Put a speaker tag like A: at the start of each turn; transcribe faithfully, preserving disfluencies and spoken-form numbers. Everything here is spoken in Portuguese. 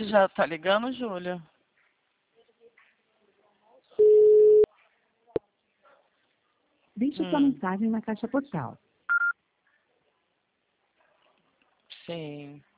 A: já tá ligando, Júlia?
B: Deixe sua
A: Hum,
B: mensagem na caixa postal.
A: sim.